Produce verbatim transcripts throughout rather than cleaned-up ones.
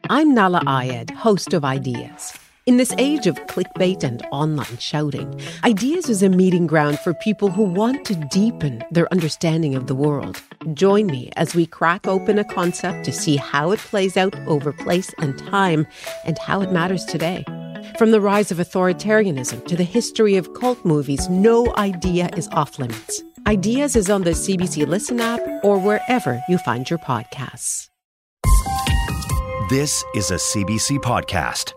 I'm Nala Ayed, host of Ideas. In this age of clickbait and online shouting, Ideas is a meeting ground for people who want to deepen their understanding of the world. Join me as we crack open a concept to see how it plays out over place and time and how it matters today. From the rise of authoritarianism to the history of cult movies, no idea is off limits. Ideas is on the C B C Listen app or wherever you find your podcasts. This is a C B C podcast.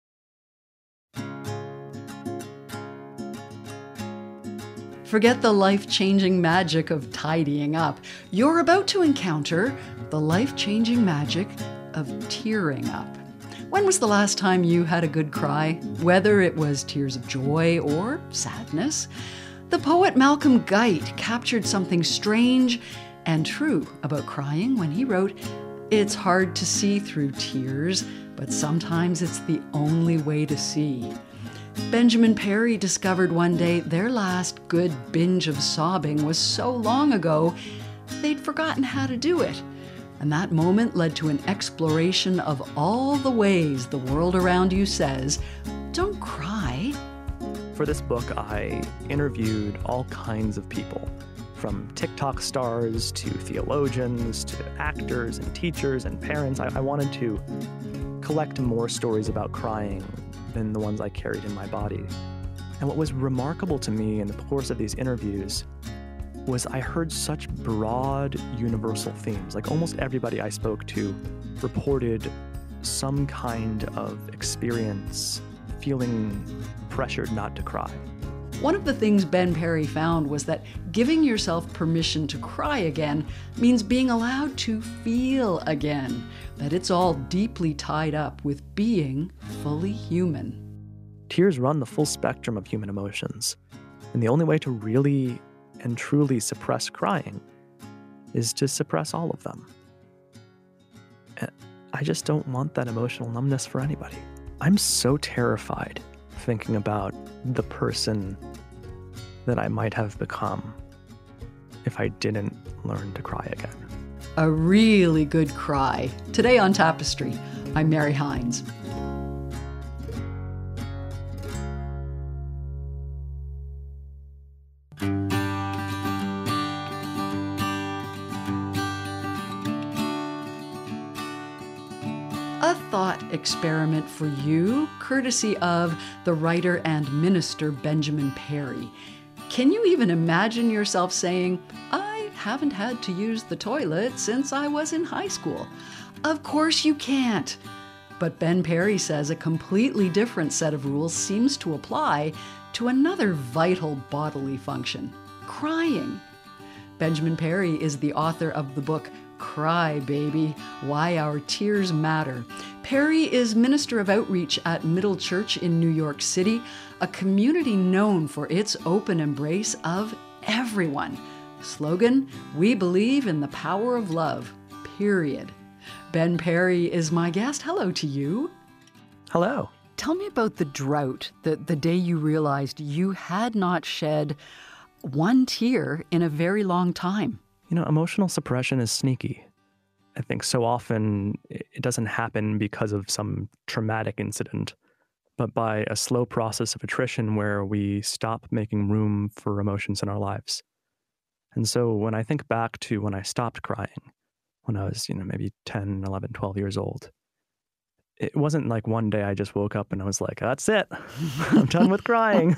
Forget the life-changing magic of tidying up. You're about to encounter the life-changing magic of tearing up. When was the last time you had a good cry? Whether it was tears of joy or sadness? The poet Malcolm Guite captured something strange and true about crying when he wrote, "It's hard to see through tears, but sometimes it's the only way to see." Benjamin Perry discovered one day their last good binge of sobbing was so long ago, they'd forgotten how to do it. And that moment led to an exploration of all the ways the world around you says, "Don't cry." For this book, I interviewed all kinds of people, from TikTok stars to theologians to actors and teachers and parents. I, I wanted to collect more stories about crying than the ones I carried in my body. And what was remarkable to me in the course of these interviews was I heard such broad, universal themes. Like almost everybody I spoke to reported some kind of experience feeling pressured not to cry. One of the things Ben Perry found was that giving yourself permission to cry again means being allowed to feel again, that it's all deeply tied up with being fully human. Tears run the full spectrum of human emotions, and the only way to really and truly suppress crying is to suppress all of them. And I just don't want that emotional numbness for anybody. I'm so terrified thinking about the person that I might have become if I didn't learn to cry again. A really good cry. Today on Tapestry, I'm Mary Hines. A thought experiment for you, courtesy of the writer and minister Benjamin Perry. Can you even imagine yourself saying, "I haven't had to use the toilet since I was in high school"? Of course you can't. But Ben Perry says a completely different set of rules seems to apply to another vital bodily function, crying. Benjamin Perry is the author of the book Cry Baby, Why Our Tears Matter. Perry is Minister of Outreach at Middle Church in New York City, a community known for its open embrace of everyone. Slogan, "We believe in the power of love, period." Ben Perry is my guest. Hello to you. Hello. Tell me about the drought, the, the day you realized you had not shed one tear in a very long time. You know, emotional suppression is sneaky. I think so often it doesn't happen because of some traumatic incident, but by a slow process of attrition where we stop making room for emotions in our lives. And so when I think back to when I stopped crying, when I was, you know, maybe ten, eleven, twelve years old, it wasn't like one day I just woke up and I was like, "That's it. I'm done with crying.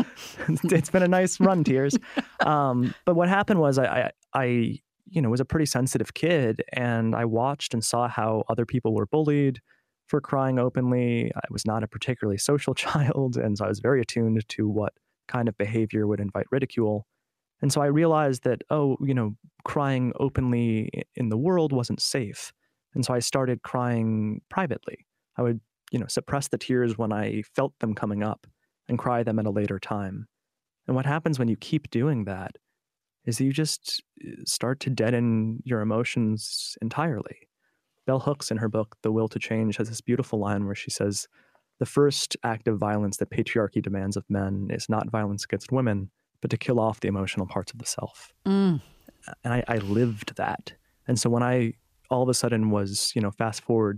It's been a nice run, tears." Um, but what happened was I, I, I, you know, was a pretty sensitive kid, and I watched and saw how other people were bullied for crying openly. I was not a particularly social child, and so I was very attuned to what kind of behavior would invite ridicule. And so I realized that, oh, you know, crying openly in the world wasn't safe. And so I started crying privately. I would, you know, suppress the tears when I felt them coming up and cry them at a later time. And what happens when you keep doing that is you just start to deaden your emotions entirely. Bell Hooks, in her book, The Will to Change, has this beautiful line where she says, "The first act of violence that patriarchy demands of men is not violence against women, but to kill off the emotional parts of the self." Mm. And I, I lived that. And so when I all of a sudden was, you know, fast forward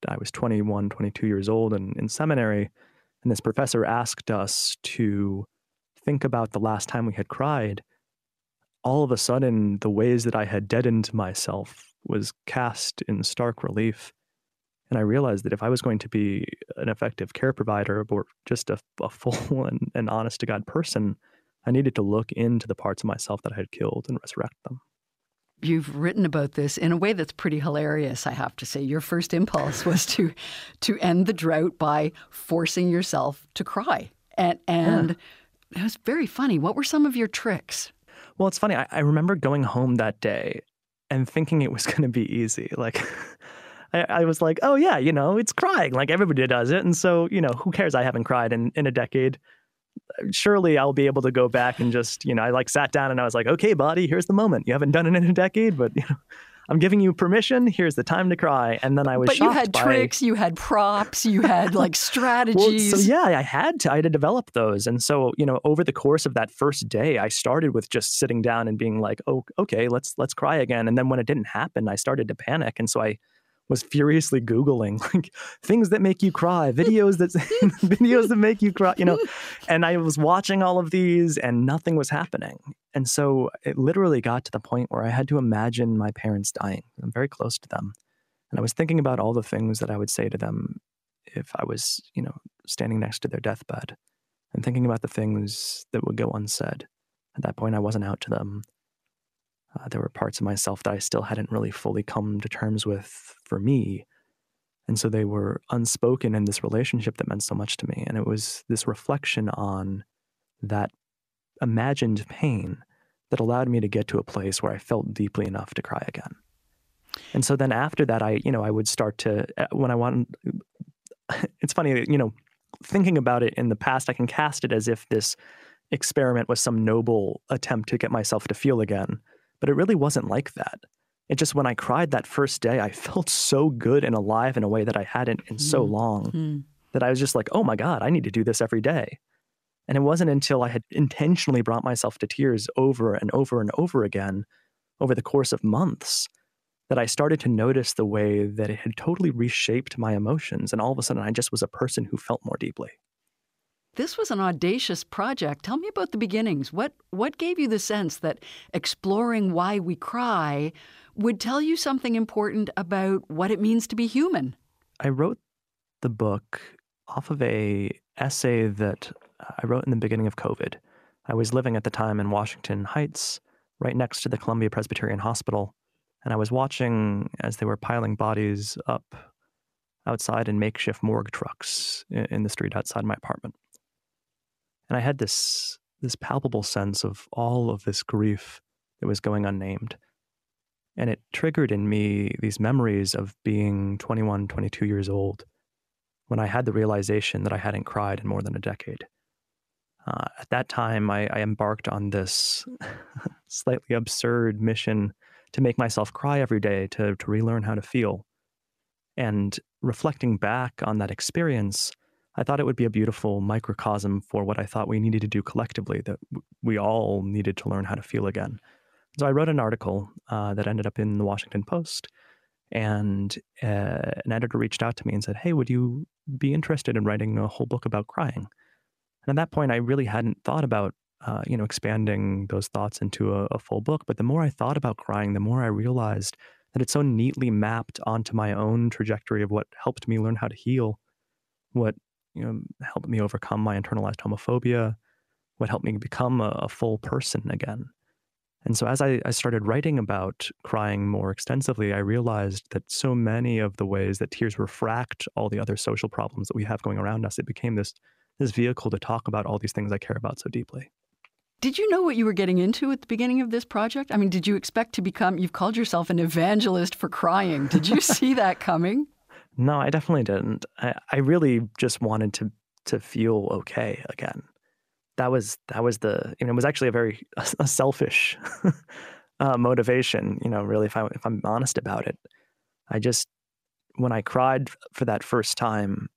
I was twenty-one, twenty-two years old and in seminary, and this professor asked us to think about the last time we had cried. All of a sudden, the ways that I had deadened myself was cast in stark relief. And I realized that if I was going to be an effective care provider or just a, a full and, and honest to God person, I needed to look into the parts of myself that I had killed and resurrect them. You've written about this in a way that's pretty hilarious, I have to say. Your first impulse was to to end the drought by forcing yourself to cry. And, and yeah. It was very funny. What were some of your tricks? Well, it's funny. I, I remember going home that day and thinking it was going to be easy. Like, I, I was like, oh, yeah, you know, it's crying. Like, everybody does it. And so, you know, who cares? I haven't cried in, in a decade. Surely I'll be able to go back and just, you know, I like sat down and I was like, okay, body, here's the moment. You haven't done it in a decade, but, you know, I'm giving you permission. Here's the time to cry. And then I was But shocked you had by... tricks, you had props, you had like strategies. Well, so yeah, I had to. I had to develop those. And so, you know, over the course of that first day, I started with just sitting down and being like, oh, okay, let's let's cry again. And then when it didn't happen, I started to panic. And so I was furiously Googling like things that make you cry, videos that videos that make you cry, you know, and I was watching all of these and nothing was happening. And so it literally got to the point where I had to imagine my parents dying. I'm very close to them. And I was thinking about all the things that I would say to them if I was, you know, standing next to their deathbed, and thinking about the things that would go unsaid. At that point, I wasn't out to them. Uh, there were parts of myself that I still hadn't really fully come to terms with for me. And so they were unspoken in this relationship that meant so much to me. And it was this reflection on that imagined pain that allowed me to get to a place where I felt deeply enough to cry again. And so then after that, I, you know, I would start to, when I want, it's funny, you know, thinking about it in the past, I can cast it as if this experiment was some noble attempt to get myself to feel again. But it really wasn't like that. It just, when I cried that first day, I felt so good and alive in a way that I hadn't in so long mm. that I was just like, oh my God, I need to do this every day. And it wasn't until I had intentionally brought myself to tears over and over and over again over the course of months that I started to notice the way that it had totally reshaped my emotions. And all of a sudden, I just was a person who felt more deeply. This was an audacious project. Tell me about the beginnings. What what gave you the sense that exploring why we cry would tell you something important about what it means to be human? I wrote the book off of a essay that I wrote in the beginning of COVID. I was living at the time in Washington Heights, right next to the Columbia Presbyterian Hospital, and I was watching as they were piling bodies up outside in makeshift morgue trucks in the street outside my apartment. And I had this this palpable sense of all of this grief that was going unnamed. And it triggered in me these memories of being twenty-one, twenty-two years old when I had the realization that I hadn't cried in more than a decade. Uh, at that time, I, I embarked on this slightly absurd mission to make myself cry every day, to, to relearn how to feel. And reflecting back on that experience, I thought it would be a beautiful microcosm for what I thought we needed to do collectively, that we all needed to learn how to feel again. So I wrote an article uh, that ended up in the Washington Post, and uh, an editor reached out to me and said, hey, would you be interested in writing a whole book about crying? And at that point, I really hadn't thought about, uh, you know, expanding those thoughts into a, a full book. But the more I thought about crying, the more I realized that it so neatly mapped onto my own trajectory of what helped me learn how to heal, what you know, helped me overcome my internalized homophobia, what helped me become a, a full person again. And so as I, I started writing about crying more extensively, I realized that so many of the ways that tears refract all the other social problems that we have going around us, it became this, this vehicle to talk about all these things I care about so deeply. Did you know what you were getting into at the beginning of this project? I mean, did you expect to become, you've called yourself an evangelist for crying. Did you see that coming? No, I definitely didn't. I, I really just wanted to to feel okay again. That was that was the, you know, it was actually a very a, a selfish uh, motivation. You know, really, if I if I'm honest about it, I just, when I cried for that first time,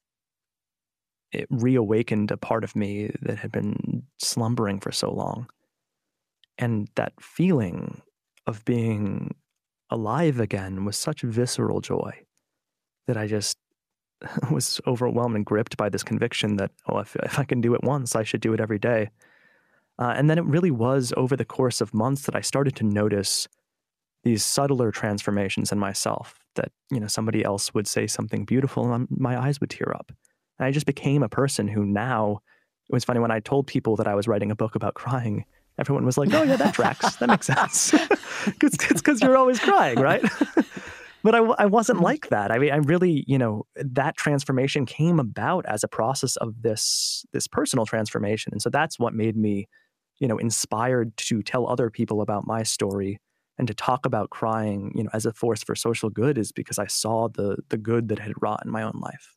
it reawakened a part of me that had been slumbering for so long, and that feeling of being alive again was such visceral joy that I just, was overwhelmed and gripped by this conviction that, oh, if, if I can do it once, I should do it every day. Uh, and then it really was over the course of months that I started to notice these subtler transformations in myself, that, you know, somebody else would say something beautiful and my eyes would tear up. And I just became a person who now, it was funny when I told people that I was writing a book about crying, everyone was like, oh yeah, that tracks. That makes sense. It's because you're always crying, right? But I, I wasn't like that. I mean, I really, you know, that transformation came about as a process of this, this personal transformation. And so that's what made me, you know, inspired to tell other people about my story and to talk about crying, you know, as a force for social good, is because I saw the the good that had wrought in my own life.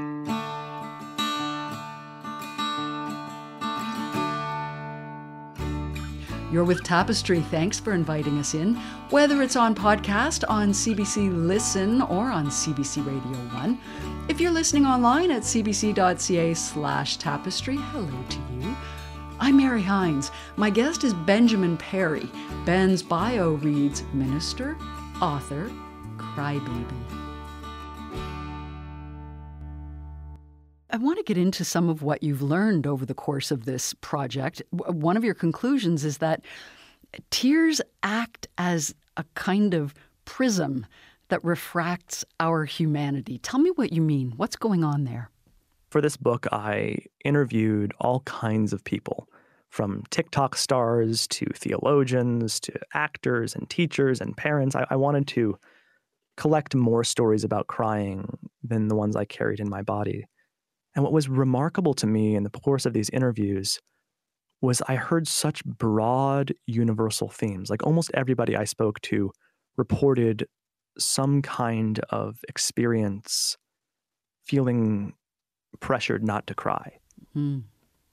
You're with Tapestry. Thanks for inviting us in. Whether it's on podcast, on C B C Listen, or on C B C Radio one. If you're listening online at cbc.ca slash tapestry, hello to you. I'm Mary Hines. My guest is Benjamin Perry. Ben's bio reads minister, author, crybaby. I want to get into some of what you've learned over the course of this project. One of your conclusions is that tears act as a kind of prism that refracts our humanity. Tell me what you mean. What's going on there? For this book, I interviewed all kinds of people, from TikTok stars to theologians to actors and teachers and parents. I, I wanted to collect more stories about crying than the ones I carried in my body. And what was remarkable to me in the course of these interviews was I heard such broad, universal themes. Like almost everybody I spoke to reported some kind of experience feeling pressured not to cry. Mm.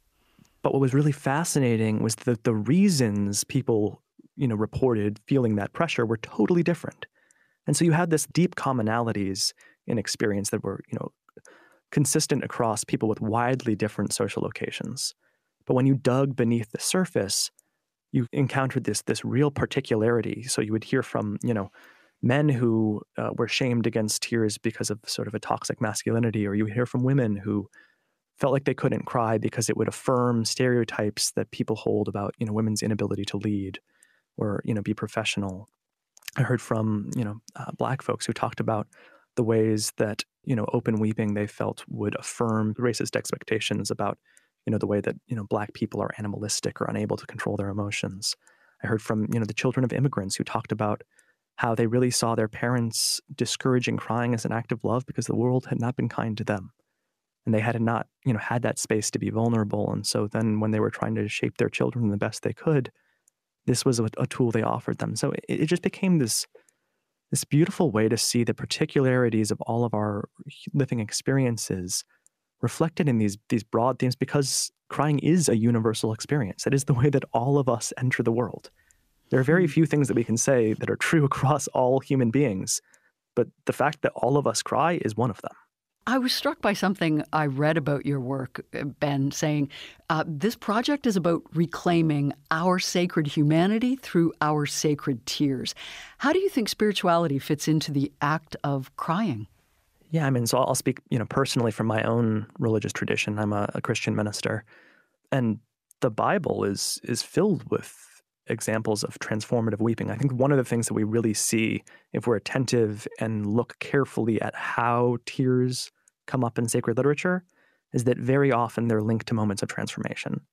But what was really fascinating was that the reasons people, you know, reported feeling that pressure were totally different. And so you had this deep commonalities in experience that were, you know, consistent across people with widely different social locations. But when you dug beneath the surface, you encountered this this real particularity. So you would hear from, you know, men who uh, were shamed against tears because of sort of a toxic masculinity, or you would hear from women who felt like they couldn't cry because it would affirm stereotypes that people hold about, you know, women's inability to lead or, you know, be professional. I heard from, you know, uh, Black folks who talked about the ways that, you know, open weeping they felt would affirm racist expectations about, you know, the way that, you know, Black people are animalistic or unable to control their emotions. I heard from, you know, the children of immigrants who talked about how they really saw their parents discouraging crying as an act of love because the world had not been kind to them. And they had not, you know, had that space to be vulnerable. And so then when they were trying to shape their children the best they could, this was a, a tool they offered them. So it, it just became this, this beautiful way to see the particularities of all of our living experiences reflected in these, these broad themes, because crying is a universal experience. That is the way that all of us enter the world. There are very few things that we can say that are true across all human beings, but the fact that all of us cry is one of them. I was struck by something I read about your work, Ben, saying uh, this project is about reclaiming our sacred humanity through our sacred tears. How do you think spirituality fits into the act of crying? Yeah, I mean, so I'll speak, you know, personally from my own religious tradition. I'm a, a Christian minister, and the Bible is is filled with examples of transformative weeping. I think one of the things that we really see if we're attentive and look carefully at how tears come up in sacred literature is that very often they're linked to moments of transformation.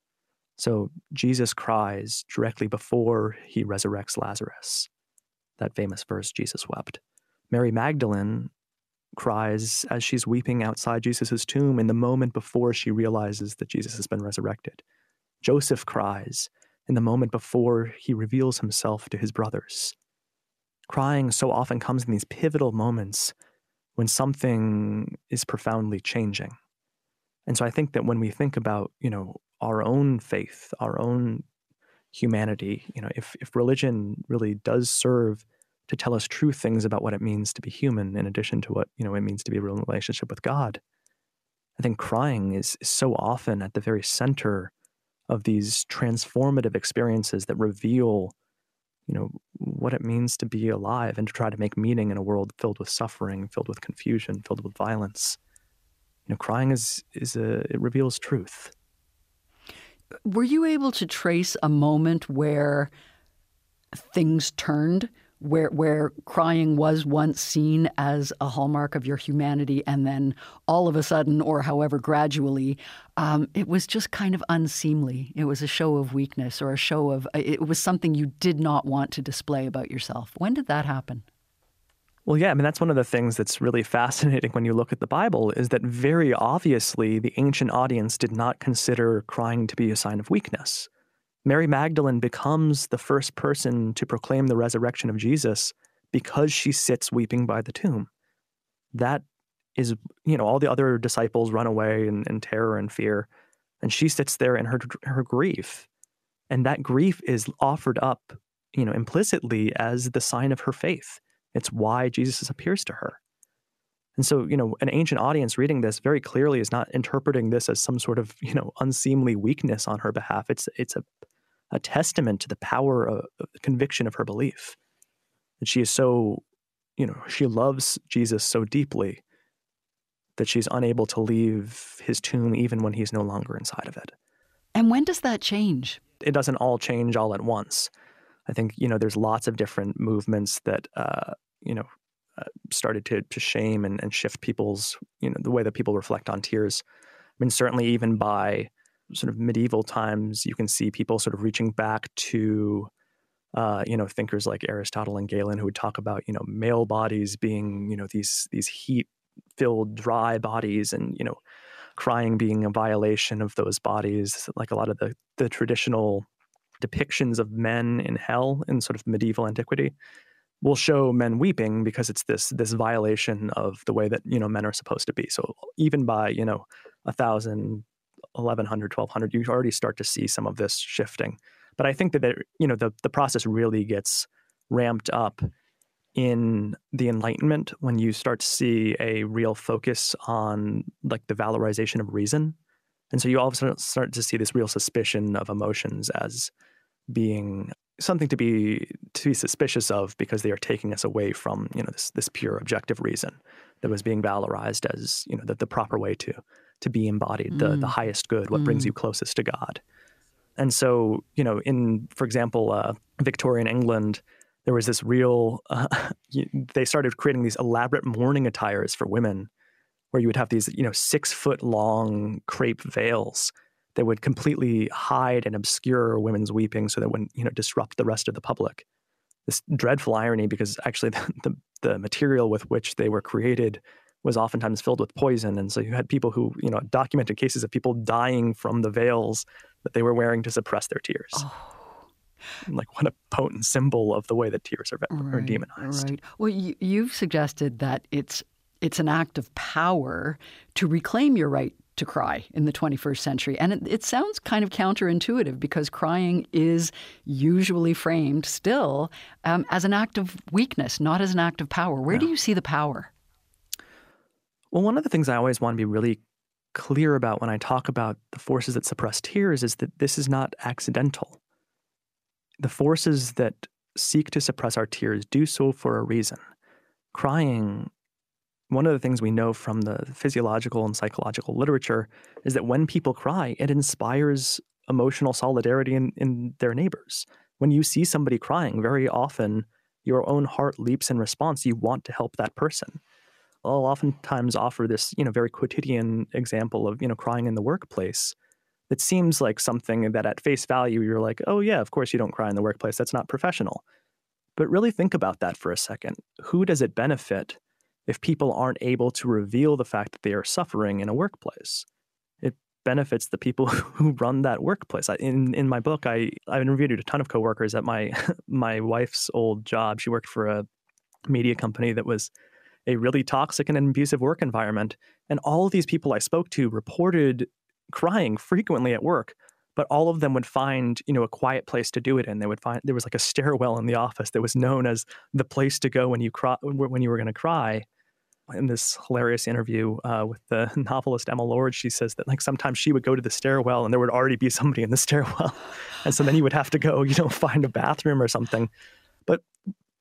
So Jesus cries directly before he resurrects Lazarus. That famous verse, Jesus wept. Mary Magdalene cries as she's weeping outside Jesus' tomb in the moment before she realizes that Jesus has been resurrected. Joseph cries in the moment before he reveals himself to his brothers. Crying so often comes in these pivotal moments when something is profoundly changing. And so I think that when we think about, you know, our own faith, our own humanity, you know, if, if religion really does serve to tell us true things about what it means to be human, in addition to what, you know, it means to be a real relationship with God, I think crying is, is so often at the very center of these transformative experiences that reveal, you know, what it means to be alive and to try to make meaning in a world filled with suffering, filled with confusion, filled with violence. you know, crying is is a it reveals truth. Were you able to trace a moment where things turned, where where crying was once seen as a hallmark of your humanity, and then all of a sudden, or however gradually, um, it was just kind of unseemly? It was a show of weakness, or a show of, it was something you did not want to display about yourself. When did that happen? Well, yeah, I mean, that's one of the things that's really fascinating when you look at the Bible, is that very obviously the ancient audience did not consider crying to be a sign of weakness. Mary Magdalene becomes the first person to proclaim the resurrection of Jesus because she sits weeping by the tomb. That is, you know, all the other disciples run away in, in terror and fear, and she sits there in her her grief. And that grief is offered up, you know, implicitly as the sign of her faith. It's why Jesus appears to her. And so, you know, an ancient audience reading this very clearly is not interpreting this as some sort of, you know, unseemly weakness on her behalf. It's it's a a testament to the power of, of the conviction of her belief. That she is so, you know, she loves Jesus so deeply that she's unable to leave his tomb even when he's no longer inside of it. And when does that change? It doesn't all change all at once. I think, you know, there's lots of different movements that, uh, you know, uh, started to to shame and, and shift people's, you know, the way that people reflect on tears. I mean, certainly even by sort of medieval times, you can see people sort of reaching back to, uh, you know, thinkers like Aristotle and Galen, who would talk about, you know, male bodies being, you know, these these heat-filled, dry bodies, and, you know, crying being a violation of those bodies. Like a lot of the the traditional depictions of men in hell in sort of medieval antiquity will show men weeping because it's this this violation of the way that, you know, men are supposed to be. So even by, you know, a thousand, eleven hundred, twelve hundred, you already start to see some of this shifting. But I think that, there, you know, the, the process really gets ramped up in the Enlightenment when you start to see a real focus on like the valorization of reason. And so you also start to see this real suspicion of emotions as being something to be to be suspicious of, because they are taking us away from, you know, this this pure objective reason that was being valorized as, you know, the, the proper way to to be embodied, mm. the the highest good, what mm. brings you closest to God. And so, you know, in, for example, uh, Victorian England, there was this real, uh, they started creating these elaborate mourning attires for women, where you would have these, you know, six foot long crepe veils that would completely hide and obscure women's weeping so that wouldn't, you know, disrupt the rest of the public. This dreadful irony, because actually the, the, the material with which they were created was oftentimes filled with poison. And so you had people who, you know, documented cases of people dying from the veils that they were wearing to suppress their tears. Oh. Like, what a potent symbol of the way that tears are, right, are demonized. Right. Well, you, you've suggested that it's it's an act of power to reclaim your right to cry in the twenty-first century. And it, it sounds kind of counterintuitive, because crying is usually framed still um, as an act of weakness, not as an act of power. Where yeah. do you see the power? Well, one of the things I always want to be really clear about when I talk about the forces that suppress tears is that this is not accidental. The forces that seek to suppress our tears do so for a reason. Crying, one of the things we know from the physiological and psychological literature is that when people cry, it inspires emotional solidarity in, in their neighbors. When you see somebody crying, very often your own heart leaps in response. You want to help that person. I'll oftentimes offer this, you know, very quotidian example of, you know, crying in the workplace. It seems like something that at face value, you're like, oh yeah, of course you don't cry in the workplace. That's not professional. But really think about that for a second. Who does it benefit if people aren't able to reveal the fact that they are suffering in a workplace? It benefits the people who run that workplace. In in my book, I, I interviewed a ton of coworkers at my my wife's old job. She worked for a media company that was a really toxic and abusive work environment. And all of these people I spoke to reported crying frequently at work, but all of them would find, you know, a quiet place to do it in. They would find there was like a stairwell in the office that was known as the place to go when you cry, when you were going to cry. In this hilarious interview uh, with the novelist Emma Lord, she says that like sometimes she would go to the stairwell and there would already be somebody in the stairwell, and so then you would have to go, you know, find a bathroom or something. But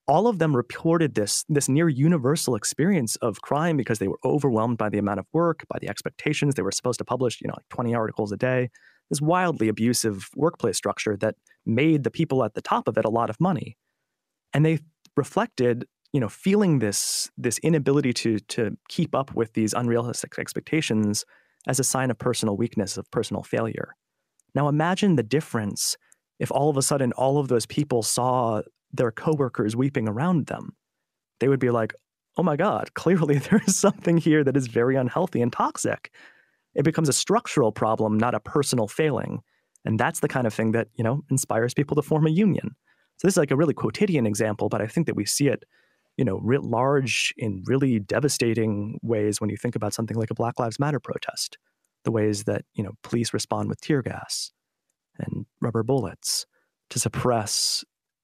all of them reported this, this near universal experience of crying because they were overwhelmed by the amount of work, by the expectations. They were supposed to publish, you know, like twenty articles a day, this wildly abusive workplace structure that made the people at the top of it a lot of money. And they reflected, you know, feeling this, this inability to, to keep up with these unrealistic expectations as a sign of personal weakness, of personal failure. Now imagine the difference if all of a sudden all of those people saw their coworkers weeping around them. They would be like, oh my God, clearly there is something here that is very unhealthy and toxic. It becomes a structural problem, not a personal failing. And that's the kind of thing that, you know, inspires people to form a union. So this is like a really quotidian example, but I think that we see it, you know, writ large in really devastating ways when you think about something like a Black Lives Matter protest, the ways that, you know, police respond with tear gas and rubber bullets to suppress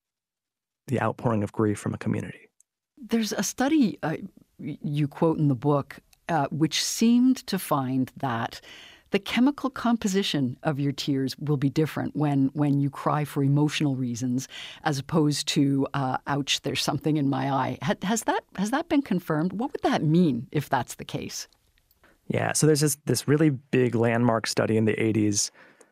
the outpouring of grief from a community. There's a study uh, you quote in the book uh, which seemed to find that the chemical composition of your tears will be different when when you cry for emotional reasons as opposed to, uh, ouch, there's something in my eye. Ha- has that has that been confirmed? What would that mean if that's the case? Yeah, so there's this, this really big landmark study in the eighties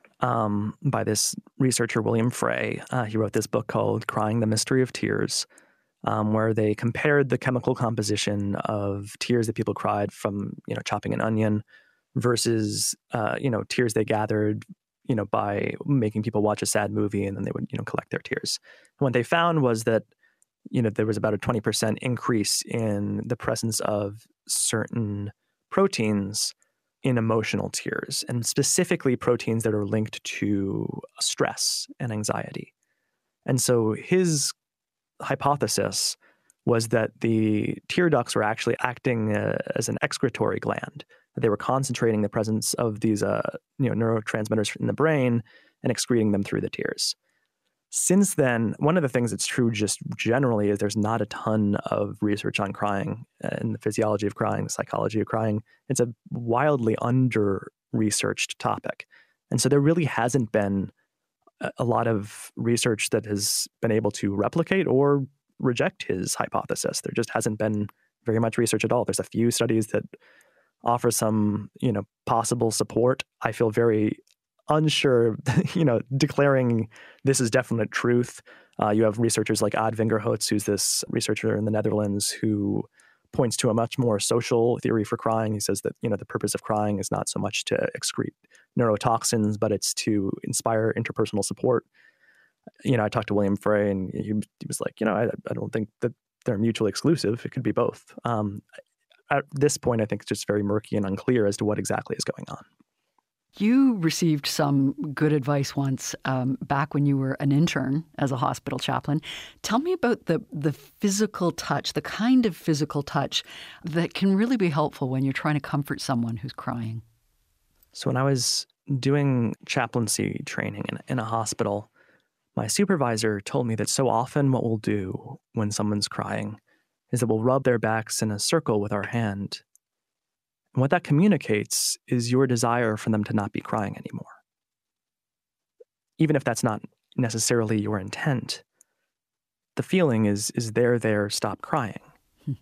um, by this researcher, William Frey. Uh, he wrote this book called Crying: The Mystery of Tears, um, where they compared the chemical composition of tears that people cried from, you know, chopping an onion versus, uh, you know, tears they gathered, you know, by making people watch a sad movie and then they would, you know, collect their tears. And what they found was that, you know, there was about a twenty percent increase in the presence of certain proteins in emotional tears, and specifically proteins that are linked to stress and anxiety. And so his hypothesis was that the tear ducts were actually acting uh, as an excretory gland. They were concentrating the presence of these uh, you know, neurotransmitters in the brain and excreting them through the tears. Since then, one of the things that's true just generally is there's not a ton of research on crying and the physiology of crying, the psychology of crying. It's a wildly under-researched topic. And so there really hasn't been a lot of research that has been able to replicate or reject his hypothesis. There just hasn't been very much research at all. There's a few studies that offer some, you know, possible support. I feel very unsure, you know, declaring this is definite truth. Uh, you have researchers like Ad Vingerhoets, who's this researcher in the Netherlands who points to a much more social theory for crying. He says that, you know, the purpose of crying is not so much to excrete neurotoxins, but it's to inspire interpersonal support. You know, I talked to William Frey and he, he was like, you know, I, I don't think that they're mutually exclusive. It could be both. Um, at this point, I think it's just very murky and unclear as to what exactly is going on. You received some good advice once um, back when you were an intern as a hospital chaplain. Tell me about the the physical touch, the kind of physical touch that can really be helpful when you're trying to comfort someone who's crying. So when I was doing chaplaincy training in, in a hospital, my supervisor told me that so often what we'll do when someone's crying is that we'll rub their backs in a circle with our hand. And what that communicates is your desire for them to not be crying anymore. Even if that's not necessarily your intent, the feeling is, is there, there, stop crying. Hmm.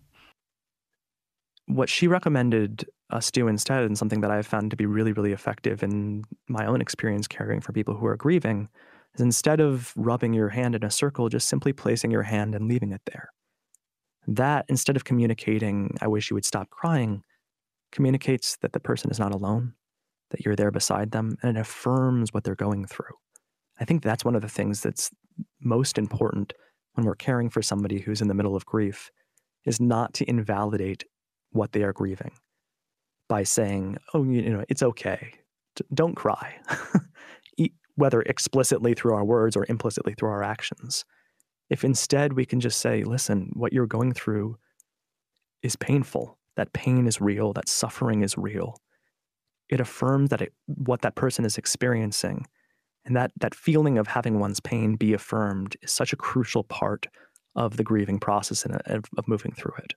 What she recommended us do instead, and something that I've found to be really, really effective in my own experience caring for people who are grieving, is instead of rubbing your hand in a circle, just simply placing your hand and leaving it there. That, instead of communicating, I wish you would stop crying, communicates that the person is not alone, that you're there beside them, and it affirms what they're going through. I think that's one of the things that's most important when we're caring for somebody who's in the middle of grief, is not to invalidate what they are grieving by saying, oh, you know, it's okay, don't cry, whether explicitly through our words or implicitly through our actions. If instead we can just say, listen, what you're going through is painful. That pain is real. That suffering is real. It affirms that it, what that person is experiencing, and that that feeling of having one's pain be affirmed is such a crucial part of the grieving process and of, of moving through it.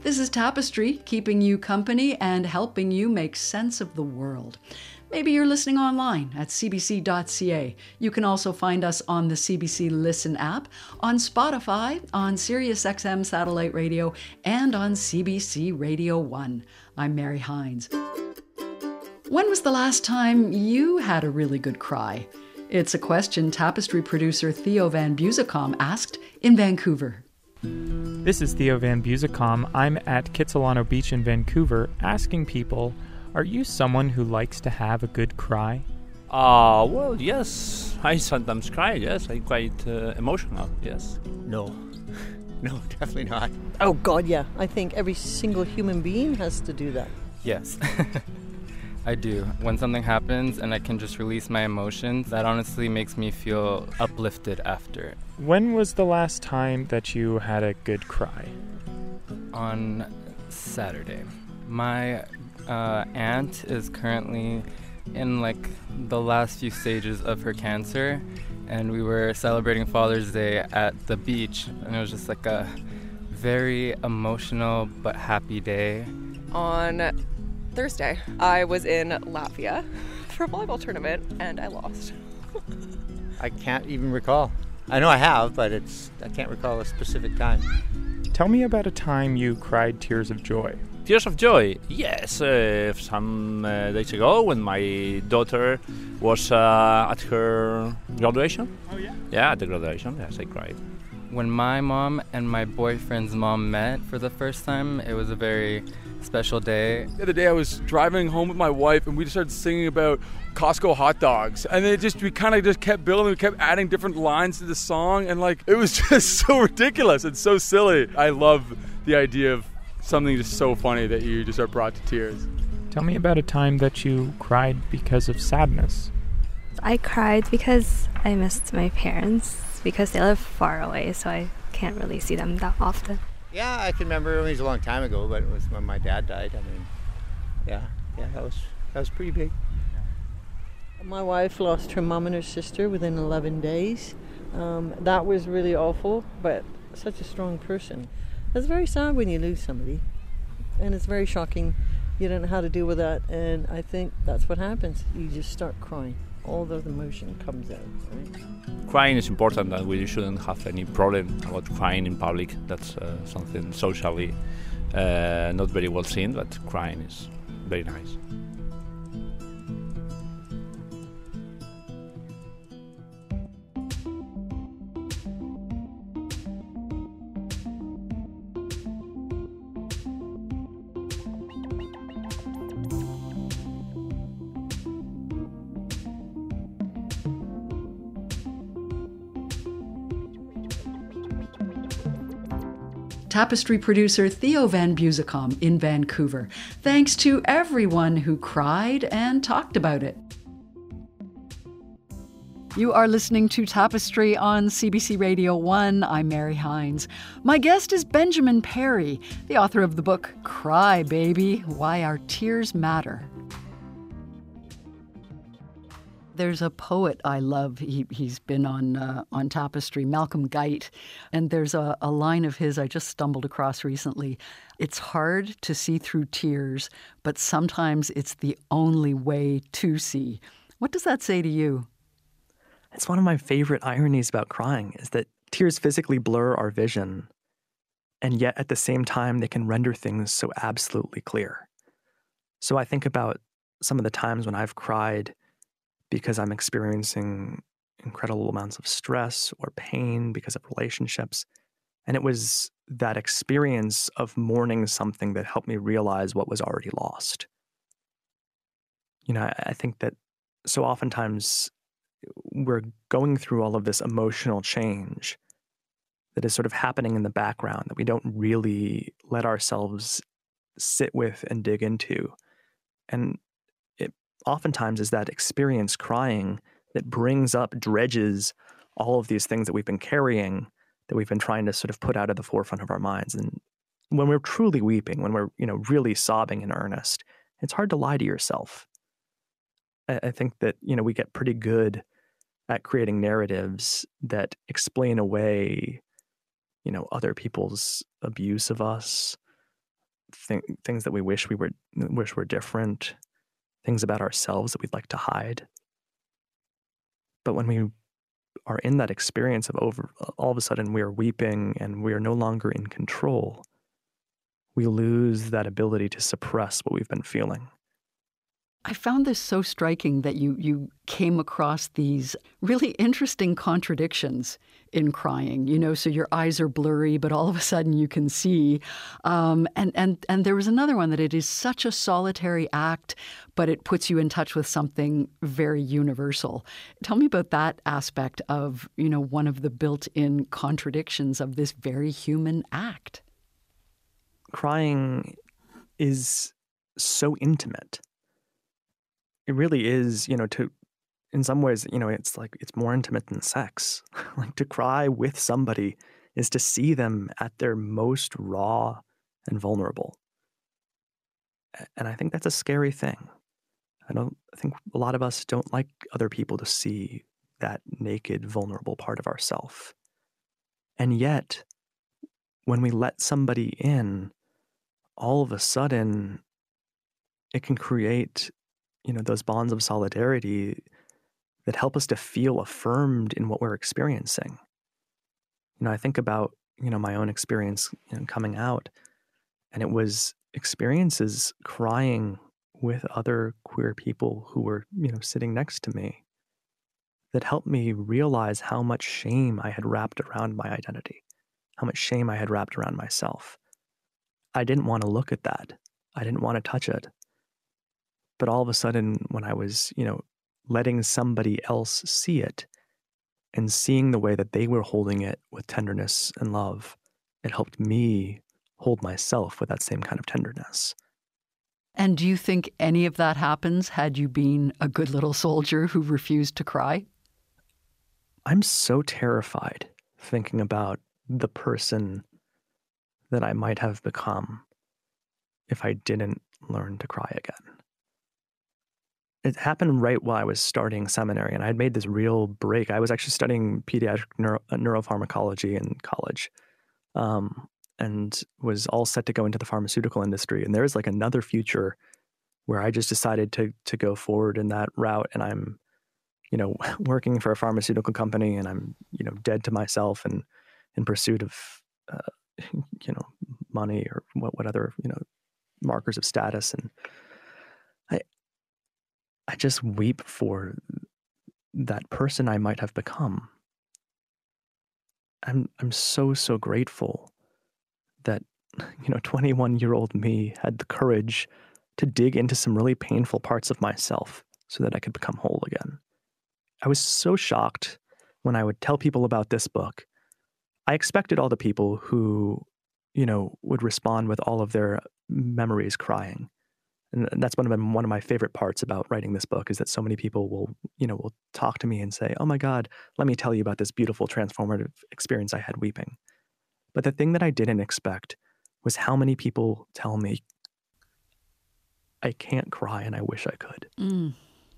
This is Tapestry, keeping you company and helping you make sense of the world. Maybe you're listening online at c b c dot c a. You can also find us on the C B C Listen app, on Spotify, on Sirius X M satellite radio, and on C B C Radio one. I'm Mary Hines. When was the last time you had a really good cry? It's a question Tapestry producer Theo Van Buzekom asked in Vancouver. This is Theo Van Buzekom. I'm at Kitsilano Beach in Vancouver asking people, are you someone who likes to have a good cry? Uh, well, yes. I sometimes cry, yes. I'm quite uh, emotional, yes. No. No, definitely not. Oh, God, yeah. I think every single human being has to do that. Yes. I do. When something happens and I can just release my emotions, that honestly makes me feel uplifted after. When was the last time that you had a good cry? On Saturday. My uh, aunt is currently in like the last few stages of her cancer, and we were celebrating Father's Day at the beach, and it was just like a very emotional but happy day. On Thursday, I was in Latvia for a volleyball tournament, and I lost. I can't even recall. I know I have, but it's I can't recall a specific time. Tell me about a time you cried tears of joy. Tears of joy? Yes. Uh, some uh, days ago when my daughter was uh, at her graduation. Oh, yeah? Yeah, at the graduation. Yes, I cried. When my mom and my boyfriend's mom met for the first time, it was a very special day. The other day I was driving home with my wife and we just started singing about Costco hot dogs, and it just we kind of just kept building, we kept adding different lines to the song, and like it was just so ridiculous and so silly. I love the idea of something just so funny that you just are brought to tears. Tell me about a time that you cried because of sadness. I cried because I missed my parents because they live far away, so I can't really see them that often. Yeah, I can remember. It was a long time ago, but it was when my dad died. I mean, yeah, yeah, that was that was pretty big. My wife lost her mom and her sister within eleven days. Um, that was really awful, but such a strong person. It's very sad when you lose somebody, and it's very shocking. You don't know how to deal with that, and I think that's what happens. You just start crying. All the emotion comes out, right? Crying is important, and we shouldn't have any problem about crying in public. That's uh, something socially uh, not very well seen, but crying is very nice. Tapestry producer Theo Van Buzekom in Vancouver. Thanks to everyone who cried and talked about it. You are listening to Tapestry on C B C Radio one. I'm Mary Hines. My guest is Benjamin Perry, the author of the book Cry Baby, Why Our Tears Matter. There's a poet I love. He, he's been on uh, on Tapestry, Malcolm Guite. And there's a, a line of his I just stumbled across recently. It's hard to see through tears, but sometimes it's the only way to see. What does that say to you? It's one of my favorite ironies about crying is that tears physically blur our vision, and yet at the same time they can render things so absolutely clear. So I think about some of the times when I've cried because I'm experiencing incredible amounts of stress or pain because of relationships. And it was that experience of mourning something that helped me realize what was already lost. You know, I, I think that so oftentimes we're going through all of this emotional change that is sort of happening in the background that we don't really let ourselves sit with and dig into. And oftentimes is that experience crying that brings up, dredges all of these things that we've been carrying, that we've been trying to sort of put out of the forefront of our minds. And when we're truly weeping, when we're, you know, really sobbing in earnest, it's hard to lie to yourself. I, I think that, you know, we get pretty good at creating narratives that explain away, you know, other people's abuse of us, th- things that we wish we were wish were different, things about ourselves that we'd like to hide. But when we are in that experience of over, all of a sudden we are weeping and we are no longer in control, we lose that ability to suppress what we've been feeling. I found this so striking that you you came across these really interesting contradictions in crying. You know, so your eyes are blurry, but all of a sudden you can see. Um, and and and there was another one that it is such a solitary act, but it puts you in touch with something very universal. Tell me about that aspect of, you know, one of the built-in contradictions of this very human act. Crying is so intimate. It really is, you know, to, in some ways, you know, it's like, it's more intimate than sex. Like to cry with somebody is to see them at their most raw and vulnerable. And I think that's a scary thing. I don't I think a lot of us don't like other people to see that naked, vulnerable part of ourselves. And yet, when we let somebody in, all of a sudden, it can create, you know, those bonds of solidarity that help us to feel affirmed in what we're experiencing. You know, I think about, you know, my own experience, you know, coming out, and it was experiences crying with other queer people who were, you know, sitting next to me that helped me realize how much shame I had wrapped around my identity, how much shame I had wrapped around myself. I didn't want to look at that. I didn't want to touch it. But all of a sudden, when I was, you know, letting somebody else see it and seeing the way that they were holding it with tenderness and love, it helped me hold myself with that same kind of tenderness. And do you think any of that happens had you been a good little soldier who refused to cry? I'm so terrified thinking about the person that I might have become if I didn't learn to cry again. It happened right while I was starting seminary, and I had made this real break. I was actually studying pediatric neuro, neuropharmacology in college, um, and was all set to go into the pharmaceutical industry. And there's like another future where I just decided to to go forward in that route. And I'm, you know, working for a pharmaceutical company, and I'm, you know, dead to myself and in pursuit of, uh, you know, money or what, what other, you know, markers of status. And I, I just weep for that person I might have become. I'm I'm so, so grateful that, you know, twenty-one-year-old me had the courage to dig into some really painful parts of myself so that I could become whole again. I was so shocked when I would tell people about this book. I expected all the people who, you know, would respond with all of their memories crying. And that's one of my, one of my favorite parts about writing this book is that so many people will, you know, will talk to me and say, oh my God, let me tell you about this beautiful transformative experience I had weeping. But the thing that I didn't expect was how many people tell me, I can't cry and I wish I could. Mm.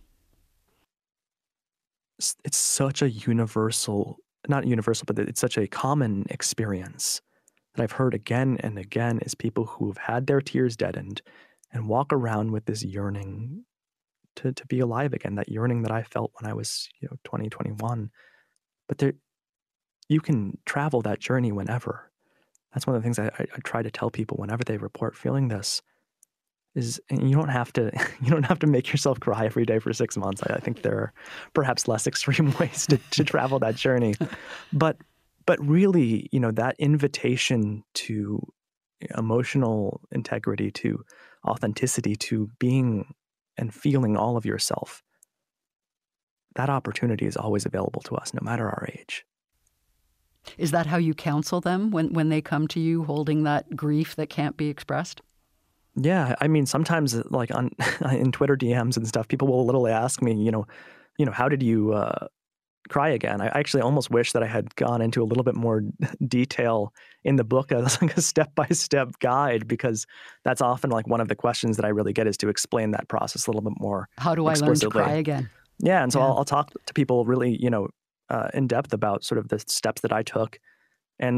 It's, it's such a universal, not universal, but it's such a common experience that I've heard again and again is people who have had their tears deadened and walk around with this yearning to, to be alive again, that yearning that I felt when I was, you know, twenty, twenty-one. But there, you can travel that journey whenever. That's one of the things I, I, I try to tell people whenever they report feeling this is, and you don't have to, you don't have to make yourself cry every day for six months. I, I think there are perhaps less extreme ways to, to travel that journey. But, but really, you know, that invitation to emotional integrity, to authenticity, to being and feeling all of yourself, that opportunity is always available to us, no matter our age. Is that how you counsel them when, when they come to you holding that grief that can't be expressed? Yeah, I mean, sometimes like on in Twitter D Ms and stuff, people will literally ask me, you know, you know, how did you uh, cry again? I actually almost wish that I had gone into a little bit more detail in the book as like a step-by-step guide, because that's often like one of the questions that I really get is to explain that process a little bit more. How do I learn to cry again? Yeah, and so Yeah. I'll, I'll talk to people really, you know, uh, in depth about sort of the steps that I took, and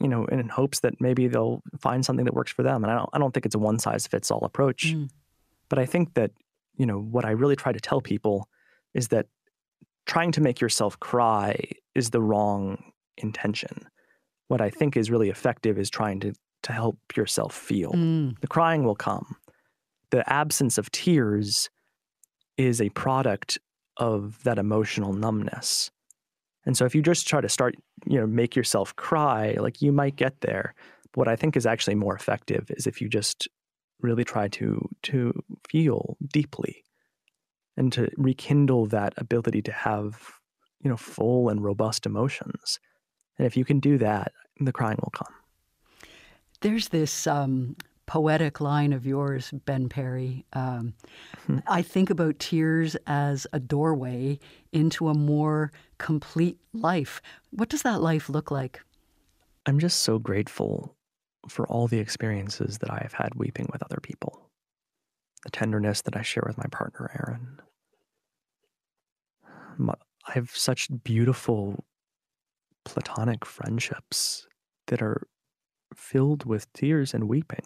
you know, in hopes that maybe they'll find something that works for them. And I don't, I don't think it's a one-size-fits-all approach. Mm. But I think that, you know, what I really try to tell people is that trying to make yourself cry is the wrong intention. What I think is really effective is trying to, to help yourself feel. Mm. The crying will come. The absence of tears is a product of that emotional numbness. And so if you just try to start, you know, make yourself cry, like you might get there. But what I think is actually more effective is if you just really try to to feel deeply and to rekindle that ability to have, you know, full and robust emotions. And if you can do that, the crying will come. There's this um, poetic line of yours, Ben Perry. Um, I think about tears as a doorway into a more complete life. What does that life look like? I'm just so grateful for all the experiences that I have had weeping with other people. The tenderness that I share with my partner, Aaron. My, I have such beautiful platonic friendships that are filled with tears and weeping.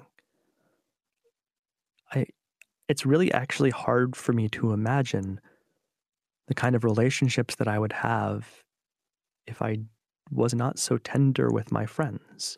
I, it's really actually hard for me to imagine the kind of relationships that I would have if I was not so tender with my friends.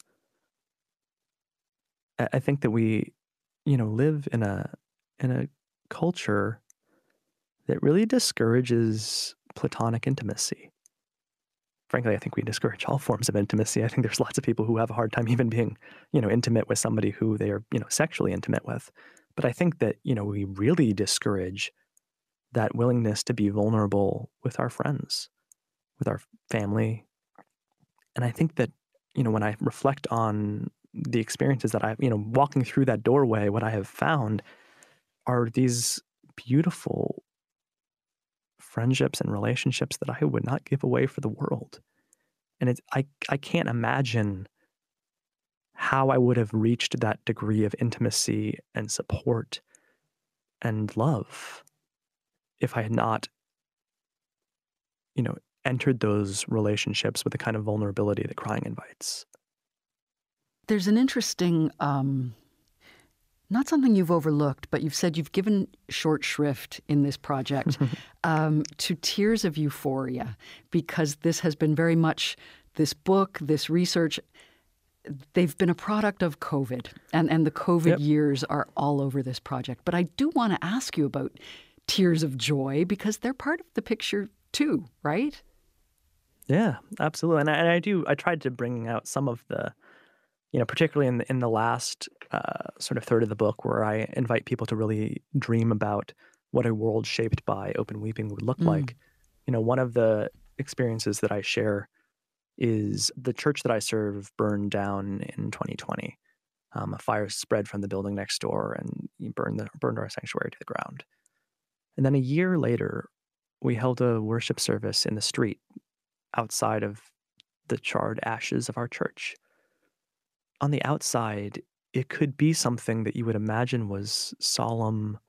I, I think that we, you know, live in a in a culture that really discourages platonic intimacy. Frankly, I think we discourage all forms of intimacy. I think there's lots of people who have a hard time even being, you know, intimate with somebody who they are, you know, sexually intimate with. But I think that, you know, we really discourage that willingness to be vulnerable with our friends, with our family. And I think that, you know, when I reflect on the experiences that I, you know, walking through that doorway, what I have found are these beautiful friendships and relationships that I would not give away for the world. And it's, I, I can't imagine how I would have reached that degree of intimacy and support and love if I had not, you know, entered those relationships with the kind of vulnerability that crying invites. There's an interesting, um, not something you've overlooked, but you've said you've given short shrift in this project um, to Tears of Euphoria, because this has been very much, this book, this research, they've been a product of COVID, and, and the COVID yep. years are all over this project. But I do want to ask you about Tears of Joy, because they're part of the picture too, right? Yeah, absolutely. And I, and I do, I tried to bring out some of the, you know, particularly in the, in the last uh, sort of third of the book, where I invite people to really dream about what a world shaped by open weeping would look mm. like. You know, one of the experiences that I share is the church that I serve burned down in twenty twenty. Um, a fire spread from the building next door and burned, the, burned our sanctuary to the ground. And then a year later, we held a worship service in the street outside of the charred ashes of our church. On the outside, it could be something that you would imagine was solemn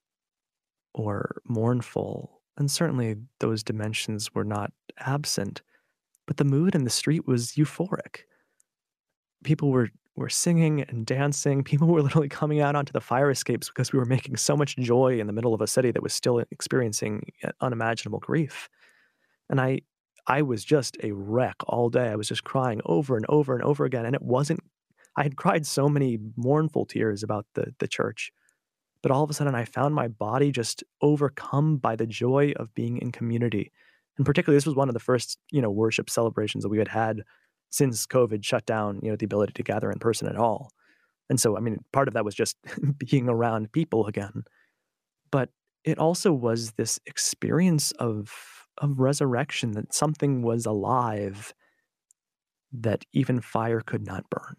or mournful, and certainly those dimensions were not absent, but the mood in the street was euphoric. People were, were singing and dancing. People were literally coming out onto the fire escapes because we were making so much joy in the middle of a city that was still experiencing unimaginable grief. And I I was just a wreck all day. I was just crying over and over and over again, and it wasn't I had cried so many mournful tears about the, the church, but all of a sudden I found my body just overcome by the joy of being in community. And particularly, this was one of the first, you know, worship celebrations that we had had since COVID shut down, you know, the ability to gather in person at all. And so, I mean, part of that was just being around people again. But it also was this experience of, of resurrection, that something was alive that even fire could not burn.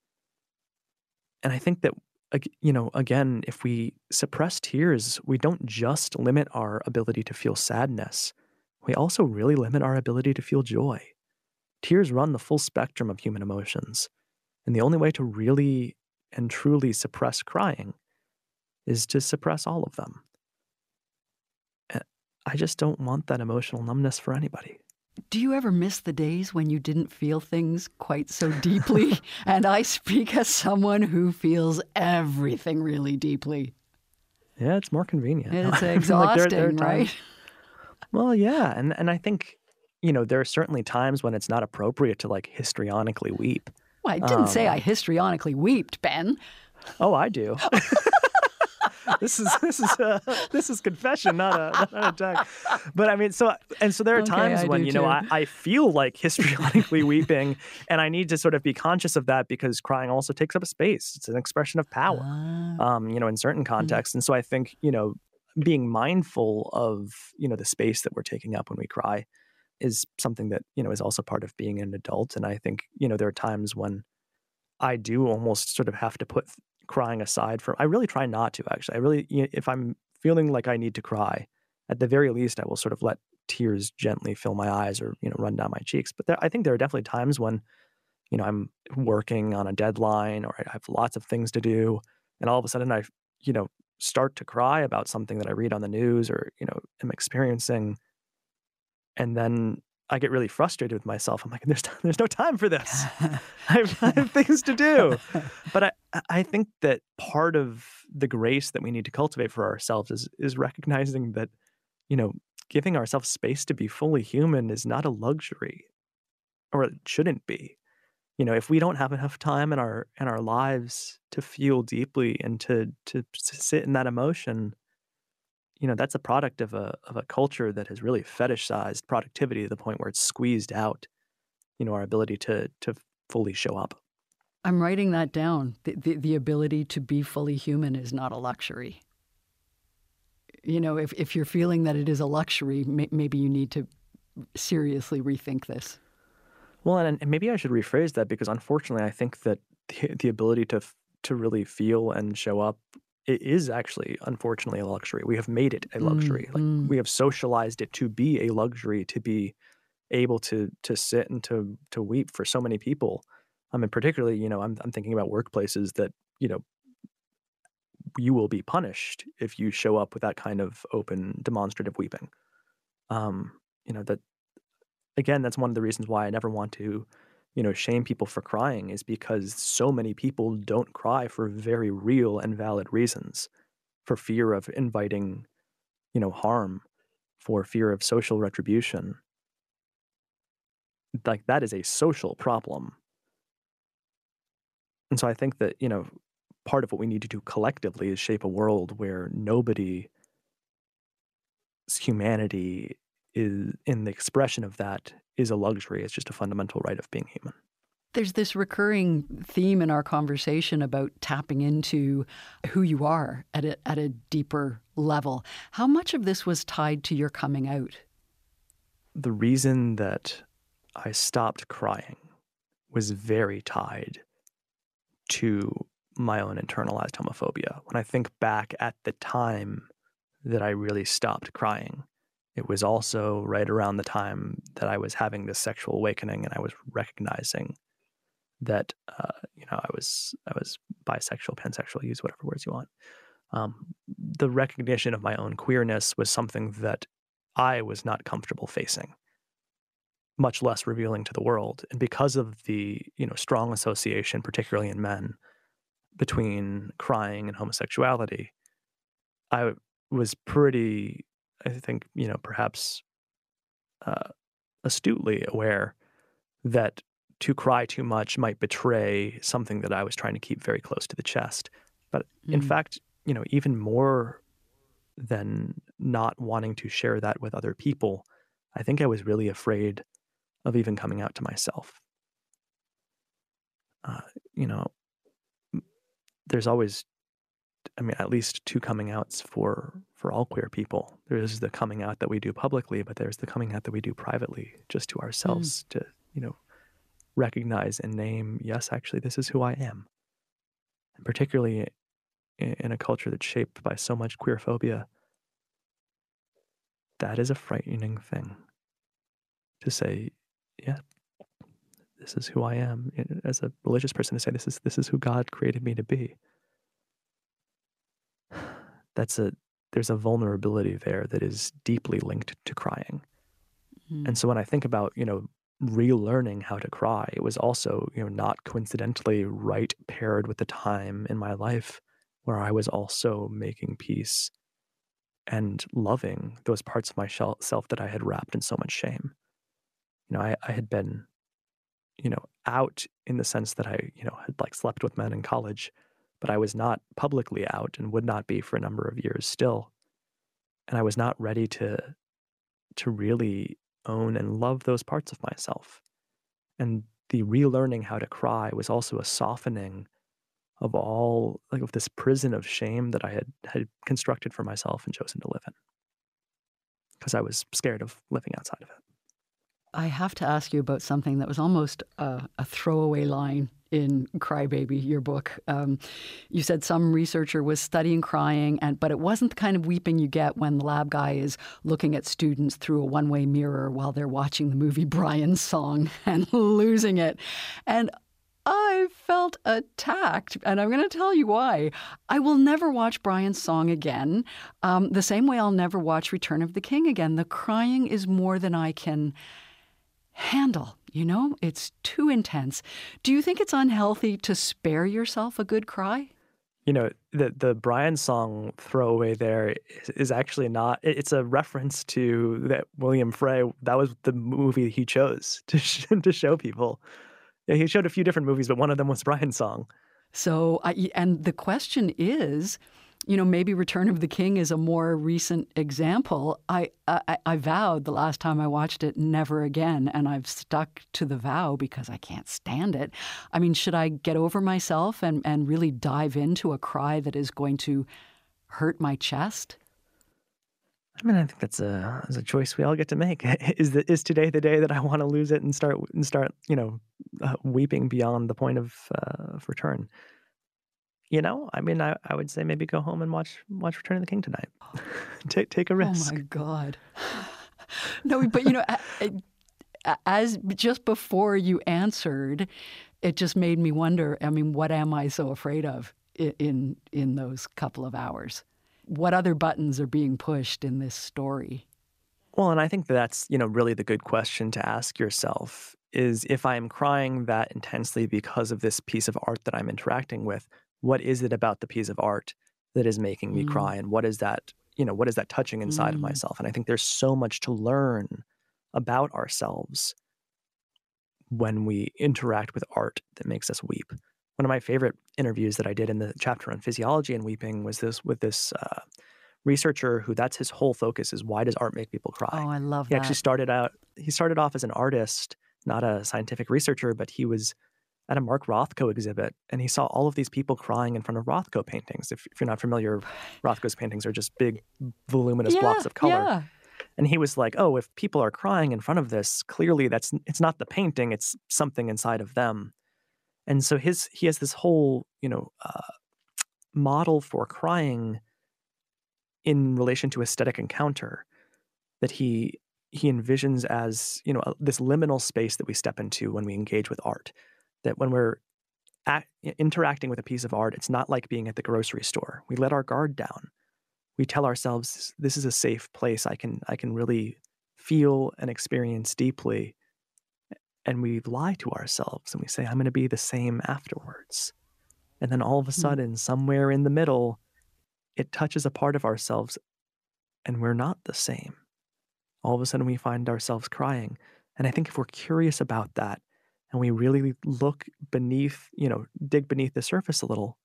And I think that, you know, again, if we suppress tears, we don't just limit our ability to feel sadness. We also really limit our ability to feel joy. Tears run the full spectrum of human emotions. And the only way to really and truly suppress crying is to suppress all of them. I just don't want that emotional numbness for anybody. Do you ever miss the days when you didn't feel things quite so deeply? And I speak as someone who feels everything really deeply. Yeah, it's more convenient. It's Like, exhausting, there- there are times- right? Well, yeah, and and I think, you know, there are certainly times when it's not appropriate to like histrionically weep. Well, I didn't say Um, I histrionically wept, Ben. Oh, I do. This is this is uh, this is confession, not a not an attack. But I mean, so and so there are Okay, times I when do you know too. I, I feel like histrionically weeping, and I need to sort of be conscious of that because crying also takes up a space. It's an expression of power, Ah. um, you know, in certain contexts. And so I think you know being mindful of you know the space that we're taking up when we cry is something that you know is also part of being an adult. And I think you know there are times when I do almost sort of have to put crying aside for I really try not to actually. I really y- if I'm feeling like I need to cry, at the very least I will sort of let tears gently fill my eyes or you know run down my cheeks. But there, I think there are definitely times when you know I'm working on a deadline or I have lots of things to do and all of a sudden I you know start to cry about something that I read on the news or you know am experiencing, and then I get really frustrated with myself. I'm like, there's there's no time for this. I have, I have things to do. But I I think that part of the grace that we need to cultivate for ourselves is is recognizing that, you know, giving ourselves space to be fully human is not a luxury, or it shouldn't be. You know, if we don't have enough time in our in our lives to feel deeply and to to sit in that emotion, you know, that's a product of a of a culture that has really fetishized productivity to the point where it's squeezed out, you know, our ability to to fully show up. I'm writing that down. The, the, the ability to be fully human is not a luxury. You know, if, if you're feeling that it is a luxury, may, maybe you need to seriously rethink this. Well, and, and maybe I should rephrase that because unfortunately, I think that the, the ability to f- to really feel and show up it is actually, unfortunately, a luxury. We have made it a luxury. Mm, Like mm. we have socialized it to be a luxury, to be able to to sit and to to weep for so many people. I mean, particularly, you know, I'm I'm thinking about workplaces that you know you will be punished if you show up with that kind of open, demonstrative weeping. Um, you know that again, that's one of the reasons why I never want to, you know, shame people for crying is because so many people don't cry for very real and valid reasons, for fear of inviting, you know, harm, for fear of social retribution. Like that is a social problem. And so I think that, you know, part of what we need to do collectively is shape a world where nobody's humanity is in the expression of that is a luxury. It's just a fundamental right of being human. There's this recurring theme in our conversation about tapping into who you are at a, at a deeper level. How much of this was tied to your coming out? The reason that I stopped crying was very tied to my own internalized homophobia. When I think back at the time that I really stopped crying, it was also right around the time that I was having this sexual awakening and I was recognizing that, uh, you know, I was I was bisexual, pansexual, use whatever words you want. Um, the recognition of my own queerness was something that I was not comfortable facing, much less revealing to the world. And because of the, you know, strong association, particularly in men, between crying and homosexuality, I was pretty, I think, you know, perhaps uh, astutely aware that to cry too much might betray something that I was trying to keep very close to the chest. But in Mm. fact, you know, even more than not wanting to share that with other people, I think I was really afraid of even coming out to myself. Uh, you know, m- there's always, I mean, at least two coming outs for for all queer people. There's the coming out that we do publicly, but there's the coming out that we do privately, just to ourselves, to, you know, recognize and name, yes, actually, this is who I am. And particularly in, in a culture that's shaped by so much queerphobia, that is a frightening thing to say, yeah, this is who I am. And as a religious person, to say this is this is who God created me to be. That's a there's a vulnerability there that is deeply linked to crying. Mm. And so when I think about, you know, relearning how to cry, it was also, you know, not coincidentally right paired with the time in my life where I was also making peace and loving those parts of myself that I had wrapped in so much shame. You know, I, I had been, you know, out in the sense that I, you know, had like slept with men in college, but I was not publicly out and would not be for a number of years still. And I was not ready to, to really own and love those parts of myself. And the relearning how to cry was also a softening of all, like, of this prison of shame that I had, had constructed for myself and chosen to live in. Because I was scared of living outside of it. I have to ask you about something that was almost a, a throwaway line in Crybaby, your book. Um, you said some researcher was studying crying, and but it wasn't the kind of weeping you get when the lab guy is looking at students through a one-way mirror while they're watching the movie Brian's Song and losing it. And I felt attacked, and I'm going to tell you why. I will never watch Brian's Song again, um, the same way I'll never watch Return of the King again. The crying is more than I can handle, you know? It's too intense. Do you think it's unhealthy to spare yourself a good cry? You know, the the Brian Song throwaway there is, is actually not, it's a reference to that William Frey. That was the movie he chose to, sh- to show people. Yeah, he showed a few different movies, but one of them was Brian's Song. So, I, and the question is, you know, maybe Return of the King is a more recent example. I, I I vowed the last time I watched it, never again, and I've stuck to the vow because I can't stand it. I mean, should I get over myself and, and really dive into a cry that is going to hurt my chest? I mean, I think that's a, that's a choice we all get to make. Is the, is today the day that I want to lose it and start and start, you know, uh, weeping beyond the point of, uh, of return? You know, I mean, I, I would say maybe go home and watch watch Return of the King tonight. take take a risk. Oh my God! No, but you know, as just before you answered, it just made me wonder. I mean, what am I so afraid of in in those couple of hours? What other buttons are being pushed in this story? Well, and I think that's, you know, really the good question to ask yourself is, if I am crying that intensely because of this piece of art that I'm interacting with, what is it about the piece of art that is making me mm. cry? And what is that, you know, what is that touching inside mm. of myself? And I think there's so much to learn about ourselves when we interact with art that makes us weep. One of my favorite interviews that I did in the chapter on physiology and weeping was this with this uh, researcher who, that's his whole focus, is why does art make people cry? Oh, I love he that. He actually started out, he started off as an artist, not a scientific researcher, but he was at a Mark Rothko exhibit, and he saw all of these people crying in front of Rothko paintings. If, if you're not familiar, Rothko's paintings are just big, voluminous yeah, blocks of color. Yeah. And he was like, oh, if people are crying in front of this, clearly that's it's not the painting, it's something inside of them. And so his he has this whole, you know, uh, model for crying in relation to aesthetic encounter that he he envisions as, you know, a, this liminal space that we step into when we engage with art. That when we're at, interacting with a piece of art, it's not like being at the grocery store. We let our guard down. We tell ourselves, this is a safe place. I can I can really feel and experience deeply. And we lie to ourselves and we say, I'm going to be the same afterwards. And then all of a sudden, mm. somewhere in the middle, it touches a part of ourselves and we're not the same. All of a sudden, we find ourselves crying. And I think if we're curious about that and we really look beneath, you know, dig beneath the surface a little,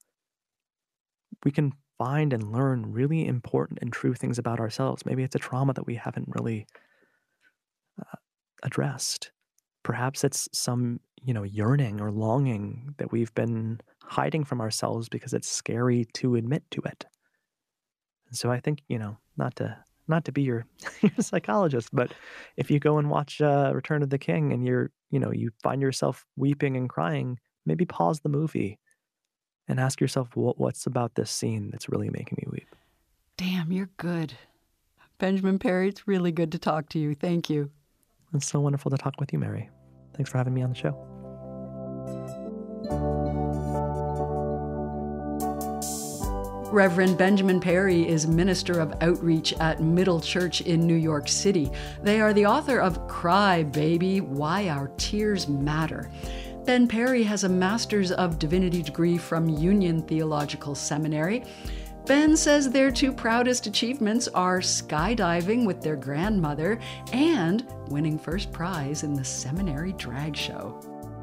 we can find and learn really important and true things about ourselves. Maybe it's a trauma that we haven't really uh, addressed. Perhaps it's some, you know, yearning or longing that we've been hiding from ourselves because it's scary to admit to it. And so I think, you know, not to not to be your, your psychologist, but if you go and watch uh, Return of the King and you're, you know, you find yourself weeping and crying, maybe pause the movie and ask yourself, what, what's about this scene that's really making me weep? Damn, you're good. Benjamin Perry, it's really good to talk to you. Thank you. It's so wonderful to talk with you, Mary. Thanks for having me on the show. Reverend Benjamin Perry is Minister of Outreach at Middle Church in New York City. They are the author of Cry, Baby, Why Our Tears Matter. Ben Perry has a Master's of Divinity degree from Union Theological Seminary. Ben says their two proudest achievements are skydiving with their grandmother and winning first prize in the seminary drag show.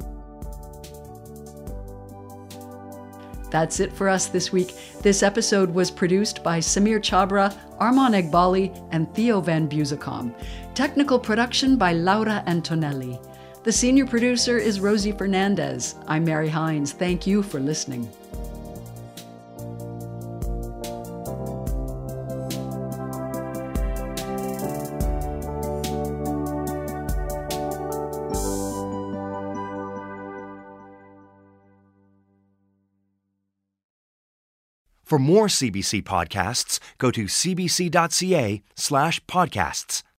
That's it for us this week. This episode was produced by Samir Chabra, Armand Egbali, and Theo Van Buzicom. Technical production by Laura Antonelli. The senior producer is Rosie Fernandez. I'm Mary Hines. Thank you for listening. For more C B C podcasts, go to cbc.ca slash podcasts.